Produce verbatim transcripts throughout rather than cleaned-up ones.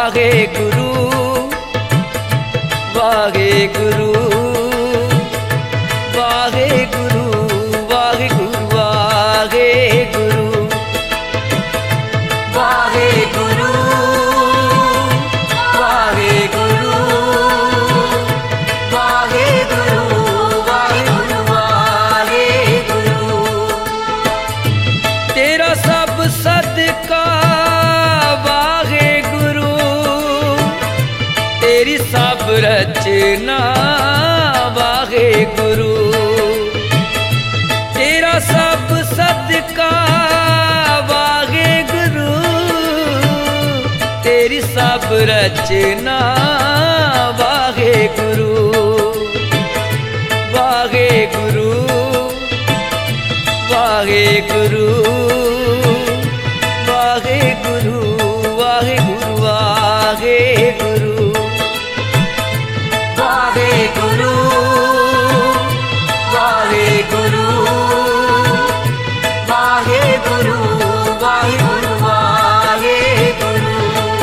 वाहे गुरु वाहे गुरु वाहे गुरु वाहे गुरु वाहे गुरु वाहे गुरु वाहे गुरु वाहे गुरु वाहे गुरु वाहे गुरु। तेरा सब सदका वाहे गुरु, तेरी सब रचना वाहे गुरु, तेरा सब सदका वाहे गुरु, तेरी सब रचना वाहे गुरु वाहे गुरु वाहे गुरु वाहे गुरु वाहे गुरु वाहे गुरु वाहे गुरु वाहे गुरु वाहे गुरु वाहे गुरु वाहे गुरु।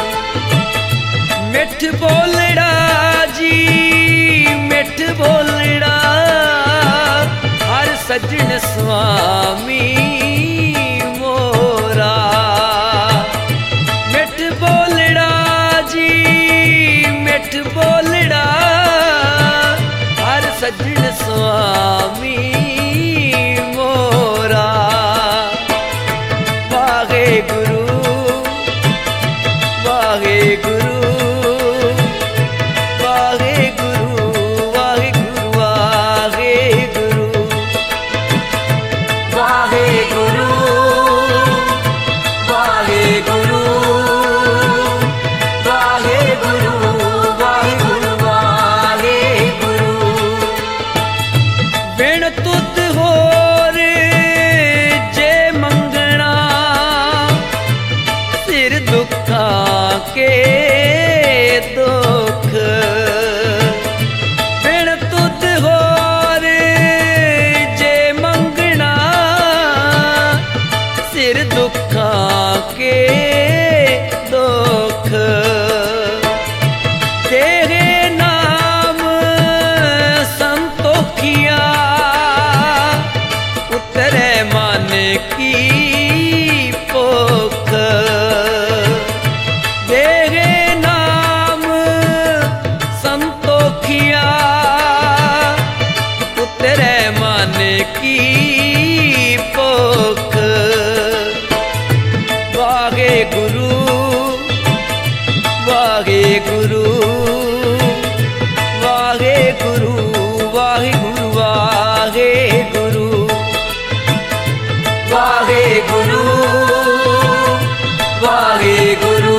मिठ बोलड़ा जी मिठ बोलड़ा हर सज्जन स्वामी मोरा, मिठ बोलड़ा जी मिठ बोलड़ा हर सज्जन स्वामी मोरा। वाहे गुरु वाहे गुरु वाहे गुरु वाहे गुरु वाहे गुरु वाहे गुरु वाहे गुरु वाहे गुरु वाहे गुरु वाहे गुरु। बिन तुद होर जे मंगना सिर दुखां के दुख, बिन तुद होर जे मंगना सिर दुखां के दुख। तेरे नाम संतोखिया उतरे मन की भुख, तेरे नाम संतोखिया उतरे मन की भुख। वाहे गुरु वाहे गुरु वाहे गुरु वाहे गुरु वाहे गुरु वाहे गुरु वाहे गुरु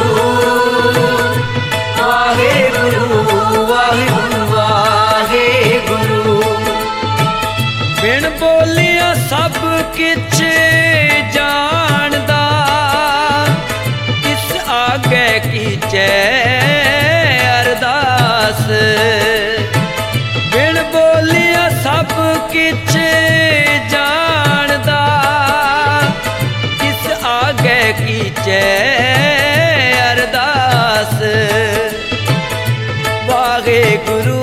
वाहे गुरु वाहे गुरु वाहे गुरु। बिन बोलिया सब किछ जानदा, किस आगे कीचे अरदास। बिन बोलिया सब किछ जानदा, किस आगे कीचे अरदास। वाहे गुरु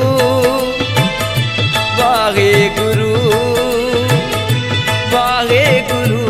वाहे गुरु वाहे गुरु